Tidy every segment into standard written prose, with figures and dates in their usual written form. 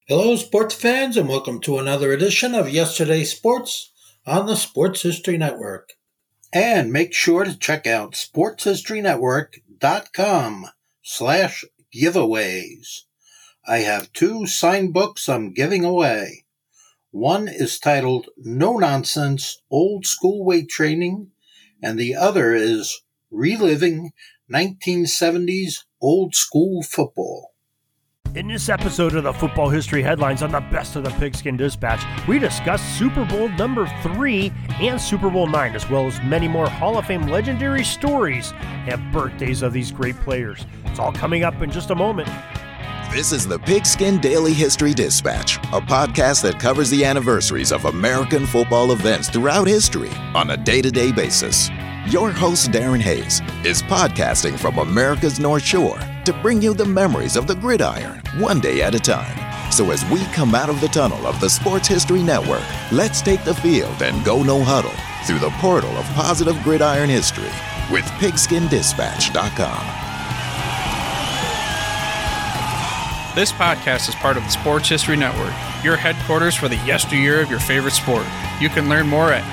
Hello, sports fans, and welcome to another edition of Yesterday's Sports on the Sports History Network. And make sure to check out sportshistorynetwork.com/giveaways. I have 2 signed books I'm giving away. One is titled No Nonsense Old School Weight Training, and the other is Reliving 1970s Old School Football. In this episode of the Football History Headlines on the Best of the Pigskin Dispatch, we discuss Super Bowl number 3 and Super Bowl 9, as well as many more Hall of Fame legendary stories and birthdays of these great players. It's all coming up in just a moment. This is the Pigskin Daily History Dispatch, a podcast that covers the anniversaries of American football events throughout history on a day-to-day basis. Your host, Darren Hayes, is podcasting from America's North Shore to bring you the memories of the gridiron, one day at a time. So as we come out of the tunnel of the Sports History Network, let's take the field and go no huddle through the portal of positive gridiron history with pigskindispatch.com. This podcast is part of the Sports History Network, your headquarters for the yesteryear of your favorite sport. You can learn more at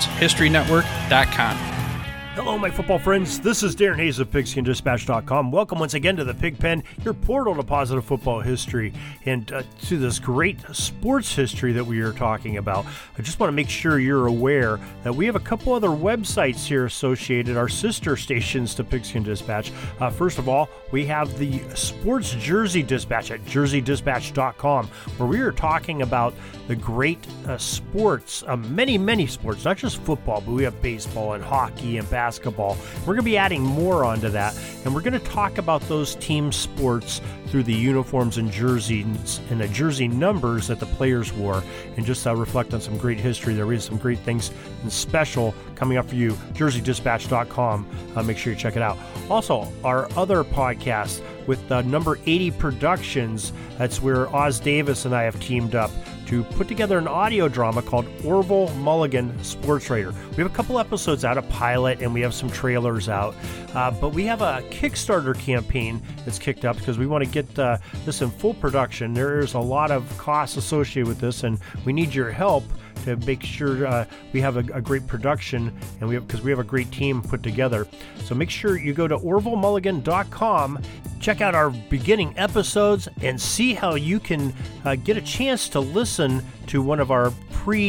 sportshistorynetwork.com. Hello, my football friends. This is Darren Hayes of pigskindispatch.com. Welcome once again to the Pigpen, your portal to positive football history, and to this great sports history that we are talking about. I just want to make sure you're aware that we have a couple other websites here associated, our sister stations to Pigskin Dispatch. First of all, we have the Sports Jersey Dispatch at jerseydispatch.com, where we are talking about the great sports, many sports, not just football, but we have baseball and hockey and basketball. We're going to be adding more onto that, and we're going to talk about those team sports through the uniforms and jerseys and the jersey numbers that the players wore, and just reflect on some great history. There is some great things and special coming up for you. jerseydispatch.com. Make sure you check it out. Also, our other podcast with Number 80 Productions, that's where Oz Davis and I have teamed up to put together an audio drama called Orville Mulligan Sports Writer. We have a couple episodes out, a pilot, and we have some trailers out. But we have a Kickstarter campaign that's kicked up because we want to get this in full production. There's a lot of costs associated with this, and we need your help to make sure we have a great production, and because we have a great team put together. So make sure you go to orvillmulligan.com, check out our beginning episodes, and see how you can get a chance to listen to one of our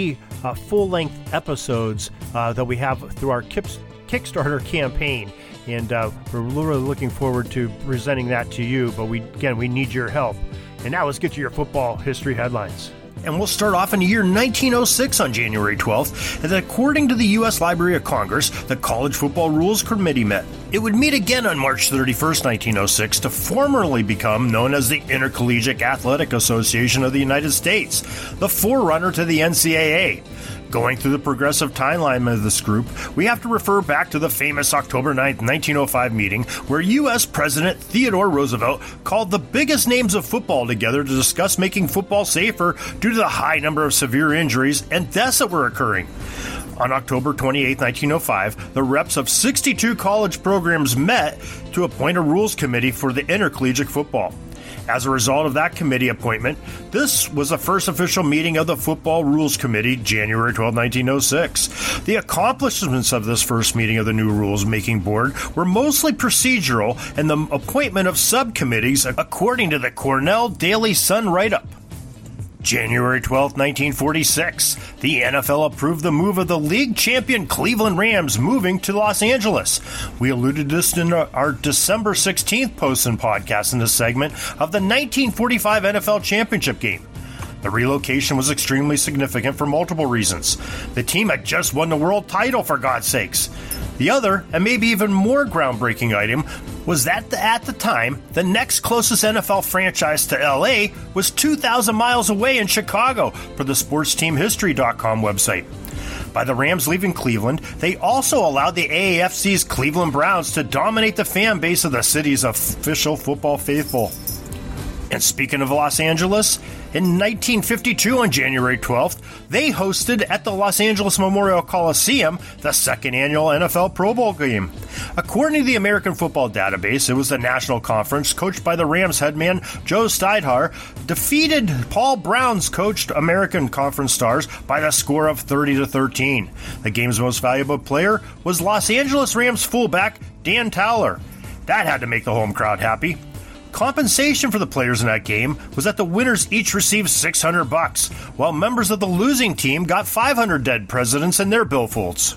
full-length episodes that we have through our Kickstarter campaign. And we're really looking forward to presenting that to you, but we need your help. And now let's get to your football history headlines. And we'll start off in the year 1906 on January 12th, and according to the U.S. Library of Congress, the College Football Rules Committee met. It would meet again on March 31st, 1906, to formally become known as the Intercollegiate Athletic Association of the United States, the forerunner to the NCAA. Going through the progressive timeline of this group, we have to refer back to the famous October 9th, 1905 meeting where U.S. President Theodore Roosevelt called the biggest names of football together to discuss making football safer due to the high number of severe injuries and deaths that were occurring. On October 28, 1905, the reps of 62 college programs met to appoint a rules committee for the intercollegiate football. As a result of that committee appointment, this was the first official meeting of the Football Rules Committee, January 12, 1906. The accomplishments of this first meeting of the new rules-making board were mostly procedural and the appointment of subcommittees according to the Cornell Daily Sun write-up. January 12, 1946, the NFL approved the move of the league champion Cleveland Rams moving to Los Angeles. We alluded to this in our December 16th post and podcast in this segment of the 1945 NFL championship game. The relocation was extremely significant for multiple reasons. The team had just won the world title, for God's sakes. The other, and maybe even more groundbreaking item, was that at the time, the next closest NFL franchise to LA was 2,000 miles away in Chicago, per the SportsTeamHistory.com website. By the Rams leaving Cleveland, they also allowed the AAFC's Cleveland Browns to dominate the fan base of the city's official football faithful. And speaking of Los Angeles, in 1952 on January 12th, they hosted at the Los Angeles Memorial Coliseum the second annual NFL Pro Bowl game. According to the American Football Database, it was the National Conference, coached by the Rams head man Joe Stidhar, defeated Paul Brown's coached American Conference Stars by the score of 30-13. The game's most valuable player was Los Angeles Rams fullback Dan Towler. That had to make the home crowd happy. Compensation for the players in that game was that the winners each received $600, while members of the losing team got 500 dead presidents in their billfolds.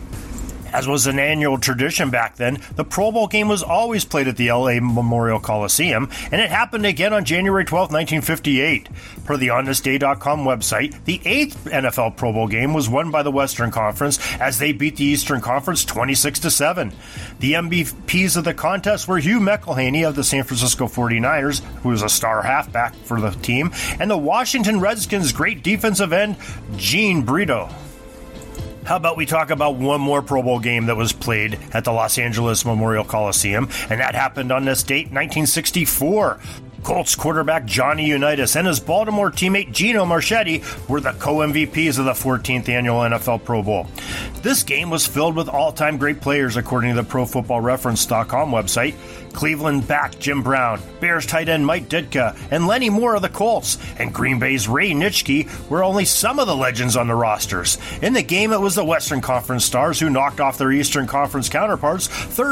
As was an annual tradition back then, the Pro Bowl game was always played at the LA Memorial Coliseum, and it happened again on January 12, 1958. Per the OnThisDay.com website, the 8th NFL Pro Bowl game was won by the Western Conference as they beat the Eastern Conference 26-7. The MVPs of the contest were Hugh McElhaney of the San Francisco 49ers, who was a star halfback for the team, and the Washington Redskins' great defensive end, Gene Brito. How about we talk about one more Pro Bowl game that was played at the Los Angeles Memorial Coliseum, and that happened on this date, 1964. Colts quarterback Johnny Unitas and his Baltimore teammate Gino Marchetti were the co-MVPs of the 14th annual NFL Pro Bowl. This game was filled with all-time great players, according to the ProFootballReference.com website. Cleveland back Jim Brown, Bears tight end Mike Ditka, and Lenny Moore of the Colts, and Green Bay's Ray Nitschke were only some of the legends on the rosters. In the game, it was the Western Conference Stars who knocked off their Eastern Conference counterparts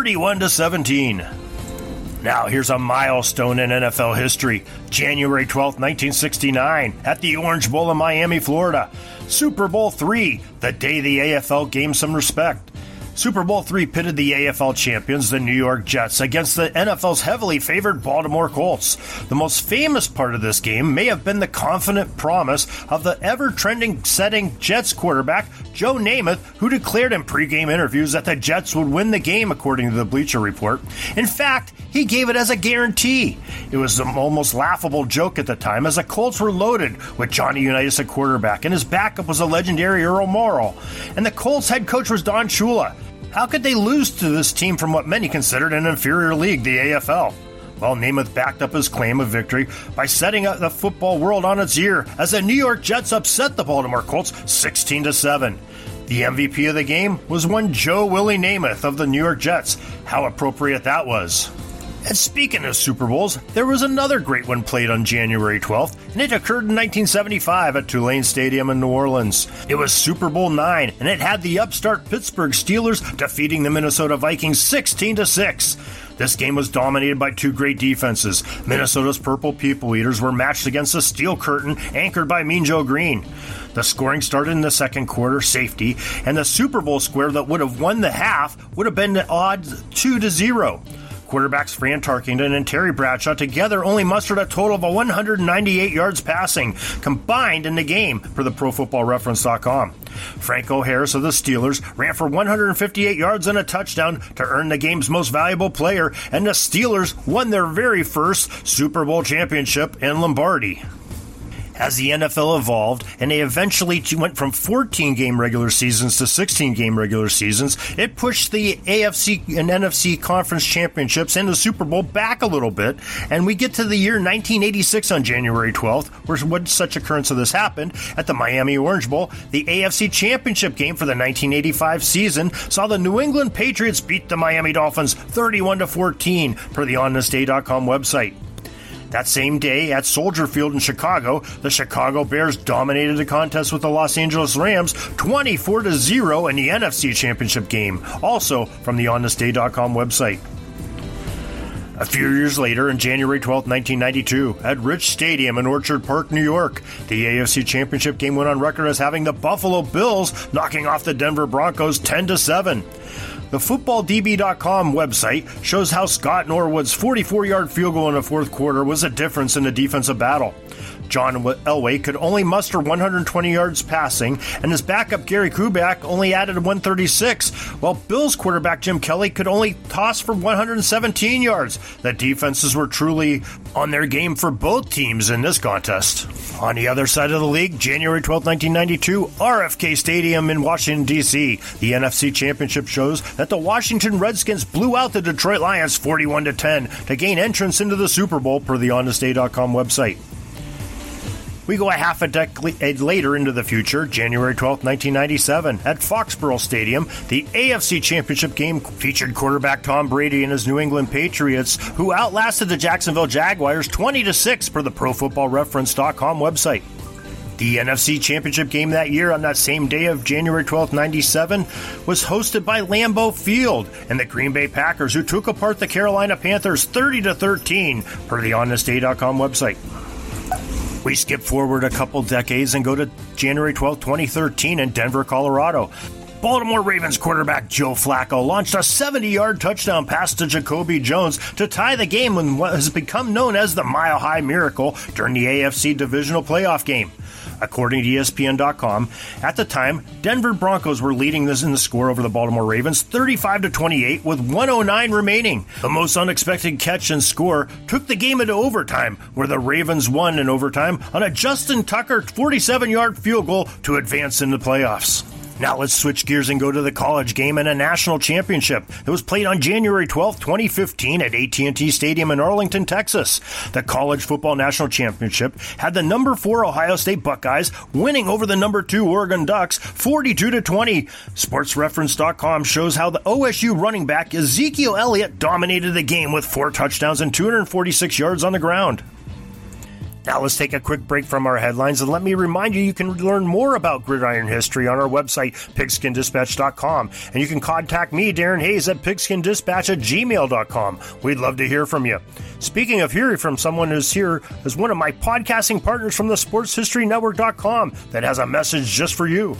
31-17. Now, here's a milestone in NFL history. January 12, 1969, at the Orange Bowl in Miami, Florida. Super Bowl III, the day the AFL gained some respect. Super Bowl III pitted the AFL champions, the New York Jets, against the NFL's heavily favored Baltimore Colts. The most famous part of this game may have been the confident promise of the ever-trending setting Jets quarterback, Joe Namath, who declared in pregame interviews that the Jets would win the game, according to the Bleacher Report. In fact, he gave it as a guarantee. It was an almost laughable joke at the time, as the Colts were loaded with Johnny Unitas at quarterback, and his backup was a legendary Earl Morrall. And the Colts head coach was Don Shula. How could they lose to this team from what many considered an inferior league, the AFL? Well, Namath backed up his claim of victory by setting up the football world on its ear as the New York Jets upset the Baltimore Colts 16-7. The MVP of the game was one Joe Willie Namath of the New York Jets. How appropriate that was. And speaking of Super Bowls, there was another great one played on January 12th, and it occurred in 1975 at Tulane Stadium in New Orleans. It was Super Bowl IX, and it had the upstart Pittsburgh Steelers defeating the Minnesota Vikings 16-6. This game was dominated by two great defenses. Minnesota's Purple People Eaters were matched against the Steel Curtain, anchored by Mean Joe Green. The scoring started in the second quarter, safety, and the Super Bowl square that would have won the half would have been the odds 2-0. Quarterbacks Fran Tarkenton and Terry Bradshaw together only mustered a total of 198 yards passing combined in the game, per the ProFootballReference.com. Franco Harris of the Steelers ran for 158 yards and a touchdown to earn the game's most valuable player, and the Steelers won their very first Super Bowl championship in Lombardy. As the NFL evolved, and they eventually went from 14-game regular seasons to 16-game regular seasons, it pushed the AFC and NFC conference championships and the Super Bowl back a little bit, and we get to the year 1986 on January 12th, where one such occurrence of this happened. At the Miami Orange Bowl, the AFC championship game for the 1985 season saw the New England Patriots beat the Miami Dolphins 31-14, per the OnThisDay.com website. That same day, at Soldier Field in Chicago, the Chicago Bears dominated the contest with the Los Angeles Rams 24-0 in the NFC Championship game, also from the OnThisDay.com website. A few years later, on January 12, 1992, at Rich Stadium in Orchard Park, New York, the AFC Championship game went on record as having the Buffalo Bills knocking off the Denver Broncos 10-7. The FootballDB.com website shows how Scott Norwood's 44-yard field goal in the fourth quarter was a difference in the defensive battle. John Elway could only muster 120 yards passing, and his backup Gary Kubiak only added 136, while Bills quarterback Jim Kelly could only toss for 117 yards. The defenses were truly on their game for both teams in this contest. On the other side of the league, January 12, 1992, RFK Stadium in Washington, D.C. The NFC Championship shows that the Washington Redskins blew out the Detroit Lions 41-10 to gain entrance into the Super Bowl per the HonestDay.com website. We go a half a decade later into the future, January 12, 1997. At Foxborough Stadium, the AFC Championship game featured quarterback Tom Brady and his New England Patriots, who outlasted the Jacksonville Jaguars 20-6 per the ProFootballReference.com website. The NFC Championship game that year, on that same day of January 12, 97, was hosted by Lambeau Field and the Green Bay Packers, who took apart the Carolina Panthers 30-13 per the HonestDay.com website. We skip forward a couple decades and go to January 12, 2013 in Denver, Colorado. Baltimore Ravens quarterback Joe Flacco launched a 70-yard touchdown pass to Jacoby Jones to tie the game in what has become known as the Mile High Miracle during the AFC Divisional Playoff game. According to ESPN.com, at the time, Denver Broncos were leading this in the score over the Baltimore Ravens 35-28 with 1:09 remaining. The most unexpected catch and score took the game into overtime, where the Ravens won in overtime on a Justin Tucker 47-yard field goal to advance into the playoffs. Now let's switch gears and go to the college game in a national championship that was played on January 12, 2015 at AT&T Stadium in Arlington, Texas. The College Football National Championship had the number 4 Ohio State Buckeyes winning over the number 2 Oregon Ducks 42-20. SportsReference.com shows how the OSU running back Ezekiel Elliott dominated the game with 4 touchdowns and 246 yards on the ground. Now let's take a quick break from our headlines and let me remind you can learn more about gridiron history on our website, pigskindispatch.com. And you can contact me, Darren Hayes, at pigskindispatch@gmail.com. We'd love to hear from you. Speaking of hearing from someone who's here is one of my podcasting partners from the SportsHistoryNetwork.com that has a message just for you.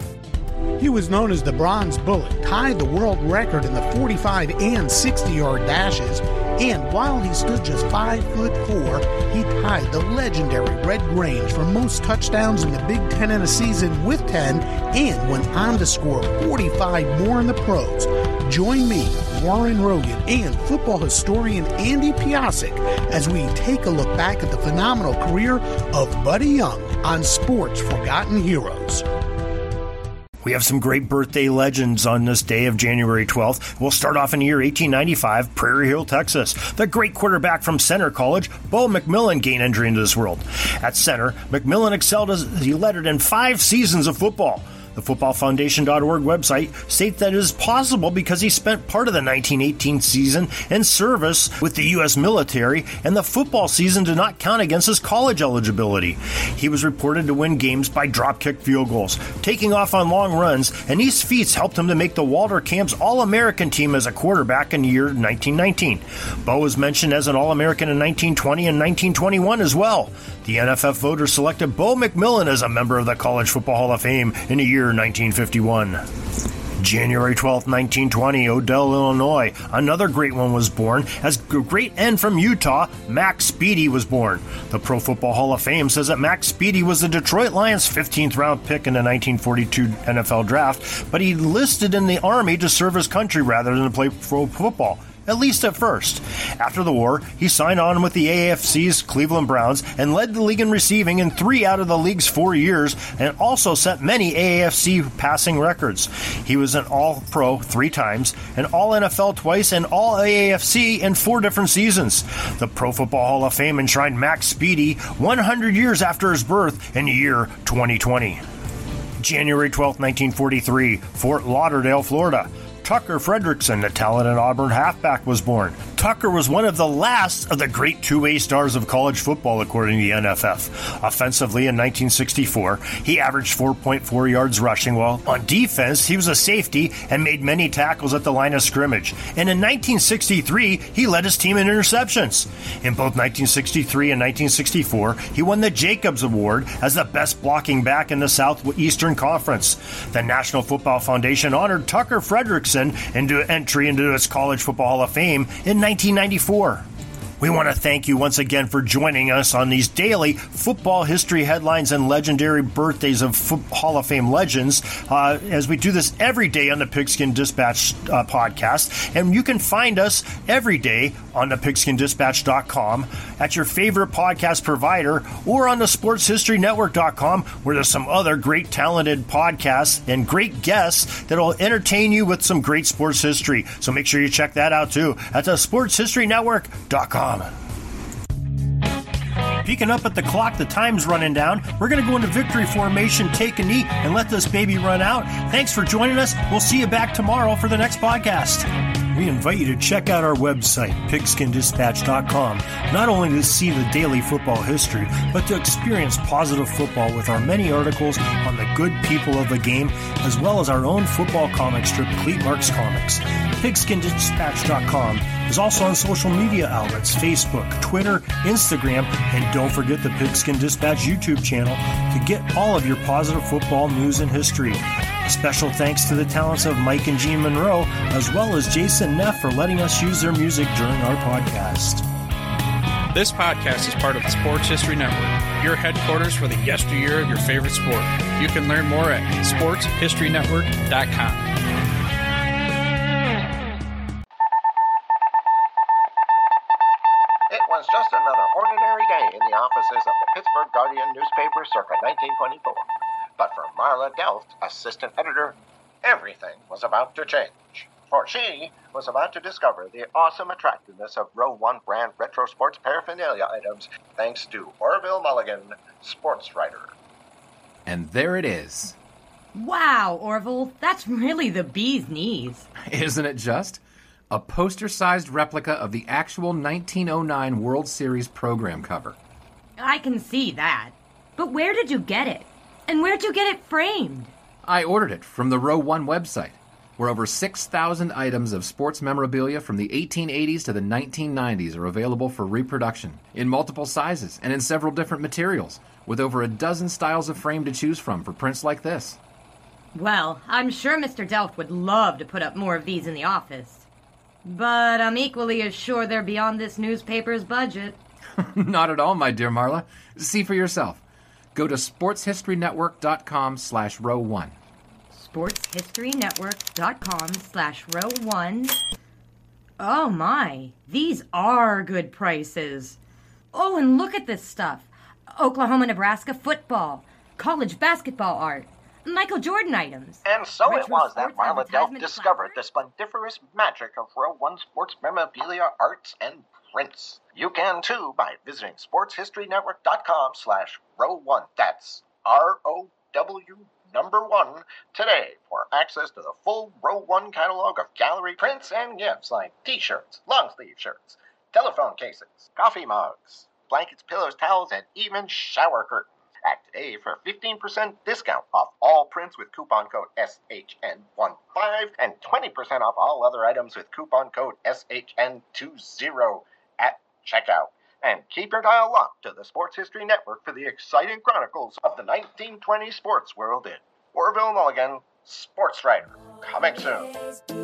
He was known as the Bronze Bullet, tied the world record in the 45 and 60-yard dashes, and while he stood just 5'4", he tied the legendary Red Grange for most touchdowns in the Big Ten in a season with 10, and went on to score 45 more in the pros. Join me, Warren Rogan, and football historian Andy Piasek as we take a look back at the phenomenal career of Buddy Young on Sports Forgotten Heroes. We have some great birthday legends on this day of January 12th. We'll start off in the year 1895, Prairie Hill, Texas. The great quarterback from Centre College, Bo McMillan, gained entry into this world. At Centre, McMillan excelled as he lettered in 5 seasons of football. The footballfoundation.org website states that it is possible because he spent part of the 1918 season in service with the U.S. military, and the football season did not count against his college eligibility. He was reported to win games by drop-kick field goals, taking off on long runs, and these feats helped him to make the Walter Camp's All-American team as a quarterback in the year 1919. Bo was mentioned as an All-American in 1920 and 1921 as well. The NFF voters selected Bo McMillan as a member of the College Football Hall of Fame in the year 1951. January 12, 1920, Odell, Illinois. Another great one was born. As a great end from Utah, Max Speedy was born. The Pro Football Hall of Fame says that Max Speedy was the Detroit Lions' 15th round pick in the 1942 NFL draft, but he enlisted in the Army to serve his country rather than to play pro football. At least at first. After the war, he signed on with the AFC's Cleveland Browns and led the league in receiving in 3 out of the league's 4 years, and also set many AAFC passing records. He was an All-Pro 3 times, an All-NFL twice, and All-AAFC in 4 different seasons. The Pro Football Hall of Fame enshrined Max Speedy 100 years after his birth in the year 2020. January 12, 1943, Fort Lauderdale, Florida. Tucker Fredrickson, the talented Auburn halfback, was born. Tucker was one of the last of the great two-way stars of college football, according to the NFF. Offensively, in 1964, he averaged 4.4 yards rushing, while on defense, he was a safety and made many tackles at the line of scrimmage. And in 1963, he led his team in interceptions. In both 1963 and 1964, he won the Jacobs Award as the best blocking back in the Southeastern Conference. The National Football Foundation honored Tucker Fredrickson into entry into its College Football Hall of Fame in 1994. We want to thank you once again for joining us on these daily football history headlines and legendary birthdays of Hall of Fame legends, as we do this every day on the Pigskin Dispatch podcast. And you can find us every day on the pigskindispatch.com, at your favorite podcast provider, or on the sportshistorynetwork.com, where there's some other great talented podcasts and great guests that will entertain you with some great sports history. So make sure you check that out too at the sportshistorynetwork.com. Peeking up at the clock, the time's running down. We're going to go into victory formation, take a knee, and let this baby run out. Thanks for joining us. We'll see you back tomorrow for the next podcast. We invite you to check out our website, pigskindispatch.com, not only to see the daily football history, but to experience positive football with our many articles on the good people of the game, as well as our own football comic strip, Cleat Marks Comics. Pigskindispatch.com is also on social media outlets, Facebook, Twitter, Instagram, and don't forget the Pigskin Dispatch YouTube channel to get all of your positive football news and history. A special thanks to the talents of Mike and Gene Monroe, as well as Jason Neff for letting us use their music during our podcast. This podcast is part of the Sports History Network, your headquarters for the yesteryear of your favorite sport. You can learn more at sportshistorynetwork.com. It was just another ordinary day in the offices of the Pittsburgh Guardian newspaper circa 1924. But for Marla Delft, assistant editor, everything was about to change. For she was about to discover the awesome attractiveness of Row 1 brand retro sports paraphernalia items thanks to Orville Mulligan, sports writer. And there it is. Wow, Orville, that's really the bee's knees. Isn't it just? A poster-sized replica of the actual 1909 World Series program cover. I can see that. But where did you get it? And where'd you get it framed? I ordered it from the Row 1 website, where over 6,000 items of sports memorabilia from the 1880s to the 1990s are available for reproduction, in multiple sizes and in several different materials, with over a dozen styles of frame to choose from for prints like this. Well, I'm sure Mr. Delft would love to put up more of these in the office. But I'm equally as sure they're beyond this newspaper's budget. Not at all, my dear Marla. See for yourself. Go to sportshistorynetwork.com/row1. sportshistorynetwork.com/row1. Oh my, these are good prices. Oh, and look at this stuff. Oklahoma-Nebraska football, college basketball art, Michael Jordan items. And so retro it was that sports Marla Delft advertisement discovered the placards. splendiferous magic of Row 1 sports memorabilia, arts, and prints. You can too by visiting sportshistorynetwork.com/row1. That's ROW1 today for access to the full Row 1 catalog of gallery prints and gifts like t-shirts, long-sleeve shirts, telephone cases, coffee mugs, blankets, pillows, towels, and even shower curtains. Act today for 15% discount off all prints with coupon code SHN15 and 20% off all other items with coupon code SHN20 at checkout. And keep your dial locked to the Sports History Network for the exciting chronicles of the 1920 sports world in Orville Mulligan, sports writer. Coming soon.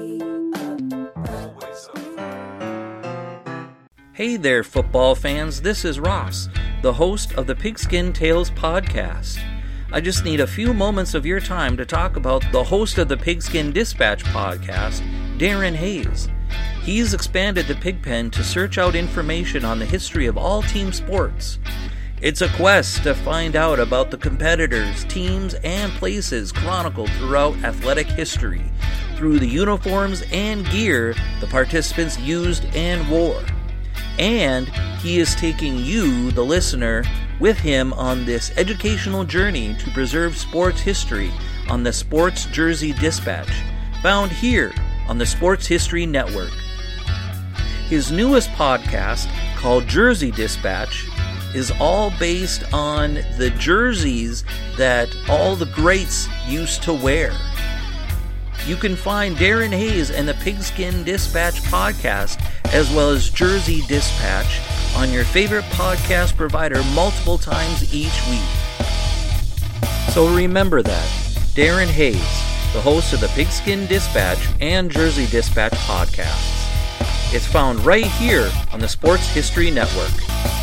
Hey there, football fans. This is Ross, the host of the Pigskin Tales podcast. I just need a few moments of your time to talk about the host of the Pigskin Dispatch podcast, Darren Hayes. He's expanded the Pigpen to search out information on the history of all team sports. It's a quest to find out about the competitors, teams, and places chronicled throughout athletic history, through the uniforms and gear the participants used and wore. And he is taking you, the listener, with him on this educational journey to preserve sports history on the Sports Jersey Dispatch, found here on the Sports History Network. His newest podcast, called Jersey Dispatch, is all based on the jerseys that all the greats used to wear. You can find Darren Hayes and the Pigskin Dispatch podcast, as well as Jersey Dispatch, on your favorite podcast provider multiple times each week. So remember that, Darren Hayes, the host of the Pigskin Dispatch and Jersey Dispatch podcasts. It's found right here on the Sports History Network.